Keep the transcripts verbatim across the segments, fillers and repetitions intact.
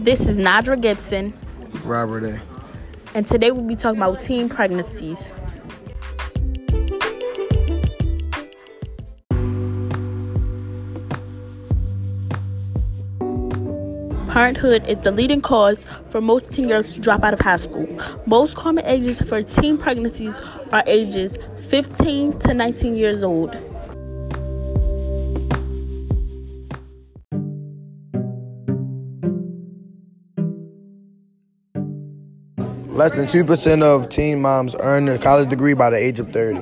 This is Nadra Gibson. Robert A. And today we'll be talking about teen pregnancies. Parenthood is the leading cause for most teen girls to drop out of high school. Most common ages for teen pregnancies are ages fifteen to nineteen years old. Less than two percent of teen moms earn a college degree by the age of thirty.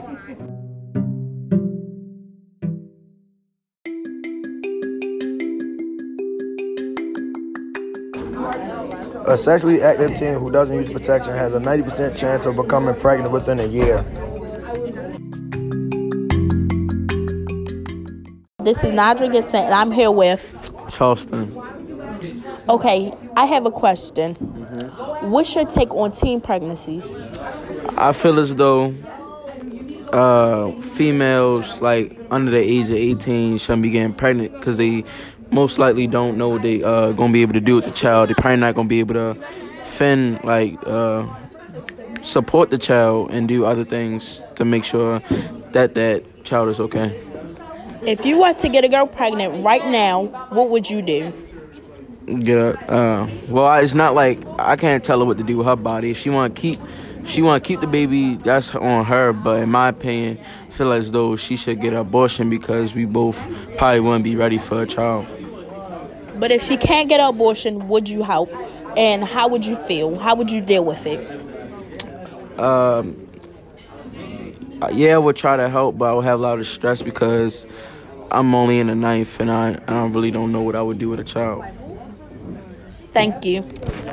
A sexually active teen who doesn't use protection has a ninety percent chance of becoming pregnant within a year. This is Nadra Gibson, and I'm here with Charleston. Okay, I have a question. Mm-hmm. What's your take on teen pregnancies? I feel as though uh, females like under the age of eighteen shouldn't be getting pregnant because they most likely don't know what they uh gonna be able to do with the child. They're probably not gonna be able to fend like uh, support the child and do other things to make sure that that child is okay. If you were to get a girl pregnant right now, what would you do? Yeah. Uh, well, it's not like I can't tell her what to do with her body. If she want to keep, if she want to keep the baby, that's on her. But in my opinion, I feel as though she should get an abortion because we both probably wouldn't be ready for a child. But if she can't get an abortion, would you help? And how would you feel? How would you deal with it? Um. Yeah, I would try to help, but I would have a lot of stress because I'm only in the ninth, and I, I really don't know what I would do with a child. Thank you.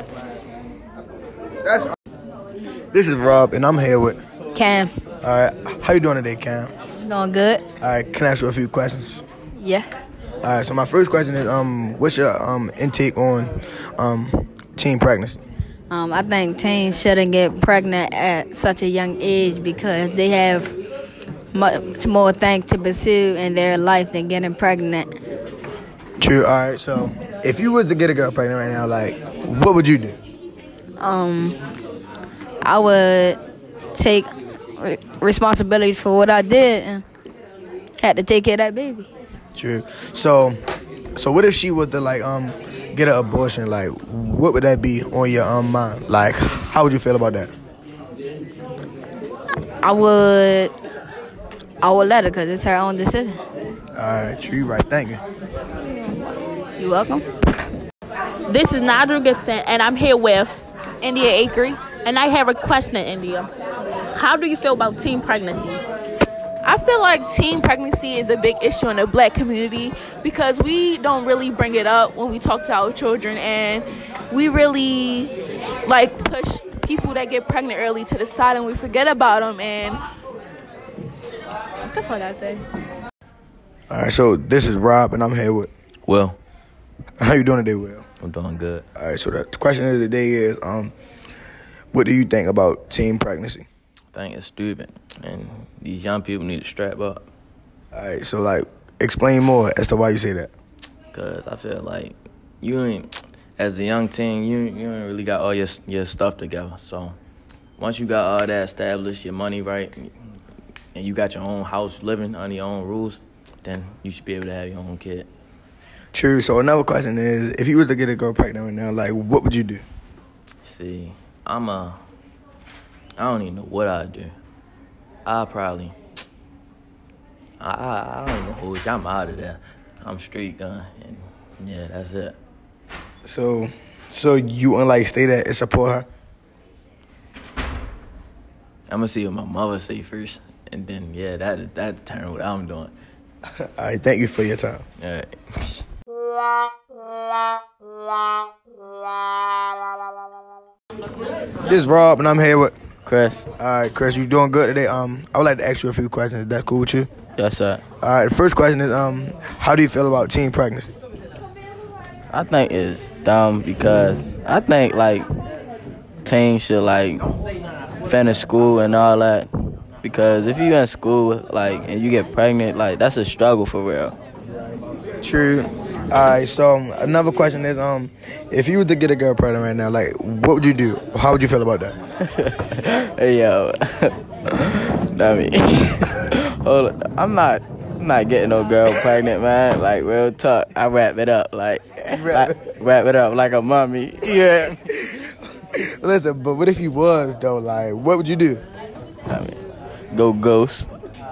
This is Rob, and I'm here with Cam. All right, how you doing today, Cam? Doing good. All right, can I ask you a few questions? Yeah. All right, so my first question is, um, what's your um intake on um teen pregnancy? Um, I think teens shouldn't get pregnant at such a young age because they have much more things to pursue in their life than getting pregnant. True. All right, so if you was to get a girl pregnant right now, like, what would you do? Um, I would take re- responsibility for what I did and had to take care of that baby. True. So, so what if she was to like um get an abortion? Like, what would that be on your um mind? Like, how would you feel about that? I would, I would let her because it's her own decision. All right, true. Right. Thank you. You're welcome. This is Nadra Gibson, and I'm here with India Akery. And I have a question, India. How do you feel about teen pregnancies? I feel like teen pregnancy is a big issue in the black community because we don't really bring it up when we talk to our children, and we really like push people that get pregnant early to the side and we forget about them, and that's all I gotta say. All right, so this is Rob, and I'm here with Will. How you doing today, Will? I'm doing good. All right, so the question of the day is, um, what do you think about teen pregnancy? I think it's stupid, and these young people need to strap up. All right, so like, explain more as to why you say that. Cause I feel like you ain't, as a young teen, you you ain't really got all your your stuff together. So once you got all that established, your money right, and you got your own house, living under your own rules, then you should be able to have your own kid. True. So another question is, if you were to get a girl pregnant right now, like, what would you do? See, I'm a, I don't even know what I'd do. I probably, I, I, I don't even know who is. I'm out of there. I'm straight gun, and yeah, that's it. So, so you unlike stay there and support her? I'm gonna see what my mother say first, and then yeah, that that determine what I'm doing. All right, thank you for your time. All right. This is Rob, and I'm here with Chris. All right, Chris, you doing good today? Um, I would like to ask you a few questions. Is that cool with you? Yes, sir. All right, the first question is, um, how do you feel about teen pregnancy? I think it's dumb because I think like teens should like finish school and all that. Because if you in school like and you get pregnant, like that's a struggle for real. True. All right. So another question is, um, if you were to get a girl pregnant right now, like, what would you do? How would you feel about that? Hey yo, I mean, hold on. I'm not, I'm not getting no girl pregnant, man. Like real talk, I wrap it up like, Wrap I wrap it up like a mommy. Yeah. Listen, but what if you was though? Like, what would you do? I mean, go ghost.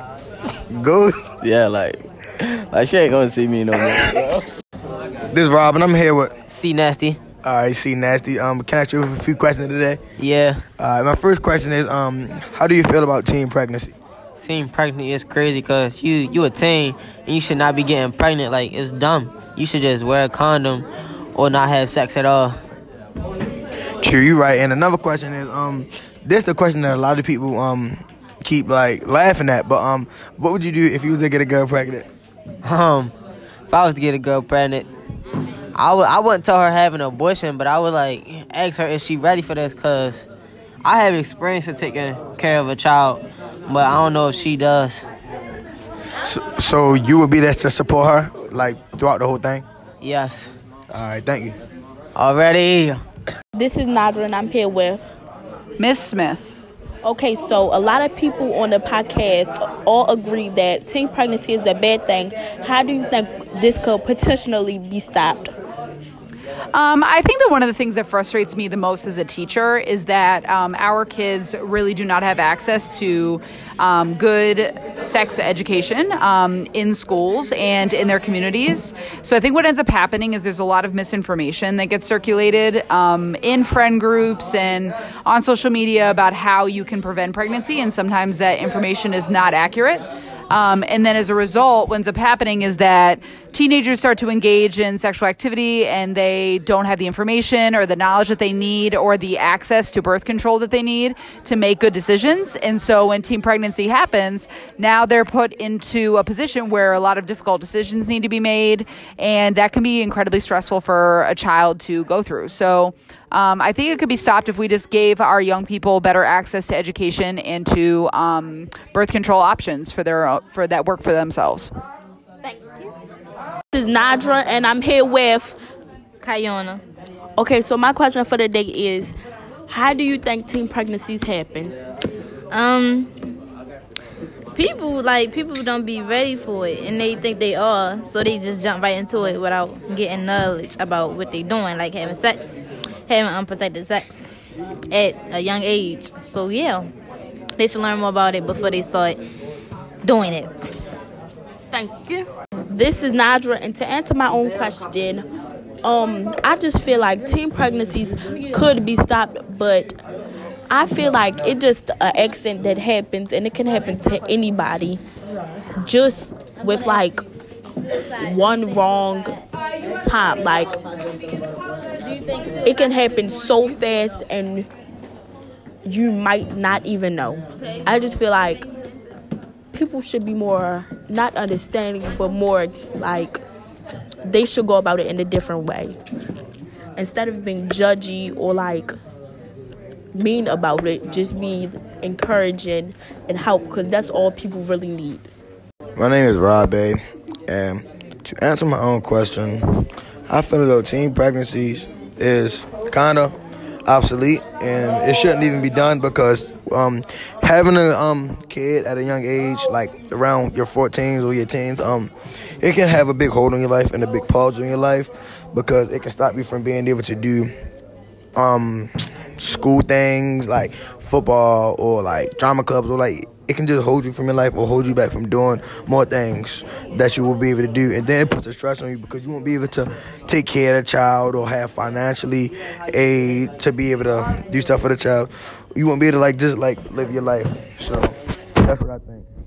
Ghost? Yeah, like, like she ain't gonna see me no more. Bro. This is Rob, and I'm here with. C Nasty. All right, see, Nasty. Um, can I ask you a few questions today? Yeah. All right, my first question is, um, how do you feel about teen pregnancy? Teen pregnancy is crazy because you, you a teen and you should not be getting pregnant. Like, it's dumb. You should just wear a condom or not have sex at all. True, you right. And another question is, um, this the question that a lot of people um keep like laughing at. But um, what would you do if you was to get a girl pregnant? Um, if I was to get a girl pregnant, I would I wouldn't tell her having an abortion, but I would like ask her is she ready for this? Cause I have experience of taking care of a child, but I don't know if she does. So, so you would be there to support her like throughout the whole thing? Yes. All right, thank you. Already. This is Nadra, and I'm here with. Miss Smith. Okay, so a lot of people on the podcast all agree that teen pregnancy is a bad thing. How do you think this could potentially be stopped? Um, I think that one of the things that frustrates me the most as a teacher is that um, our kids really do not have access to um, good sex education um, in schools and in their communities. So I think what ends up happening is there's a lot of misinformation that gets circulated um, in friend groups and on social media about how you can prevent pregnancy, and sometimes that information is not accurate. Um, and then as a result, what ends up happening is that teenagers start to engage in sexual activity and they don't have the information or the knowledge that they need or the access to birth control that they need to make good decisions. And so when teen pregnancy happens, now they're put into a position where a lot of difficult decisions need to be made, and that can be incredibly stressful for a child to go through. So Um, I think it could be stopped if we just gave our young people better access to education and to um, birth control options for their for that work for themselves. Thank you. This is Nadra, and I'm here with Kayona. Okay, so my question for the day is, how do you think teen pregnancies happen? Um, people like people don't be ready for it, and they think they are, so they just jump right into it without getting knowledge about what they doing, like having sex. having unprotected sex at a young age. So yeah, they should learn more about it before they start doing it. Thank you. This is Nadra, and to answer my own question, um, I just feel like teen pregnancies could be stopped, but I feel like it's just an accident that happens, and it can happen to anybody, just with like one wrong time. Like, it can happen so fast and you might not even know. I just feel like people should be more, not understanding, but more like they should go about it in a different way. Instead of being judgy or like mean about it, just be encouraging and help, because that's all people really need. My name is Rob, babe, and to answer my own question, I feel as though teen pregnancies is kind of obsolete, and it shouldn't even be done, because um, having a um, kid at a young age, like around your fourteens or your teens, um, it can have a big hold on your life and a big pause on your life, because it can stop you from being able to do um, school things like football or like drama clubs, or like it can just hold you from your life or hold you back from doing more things that you will be able to do. And then it puts a stress on you, because you won't be able to take care of the child or have financially aid to be able to do stuff for the child. You won't be able to like just like live your life. So that's what I think.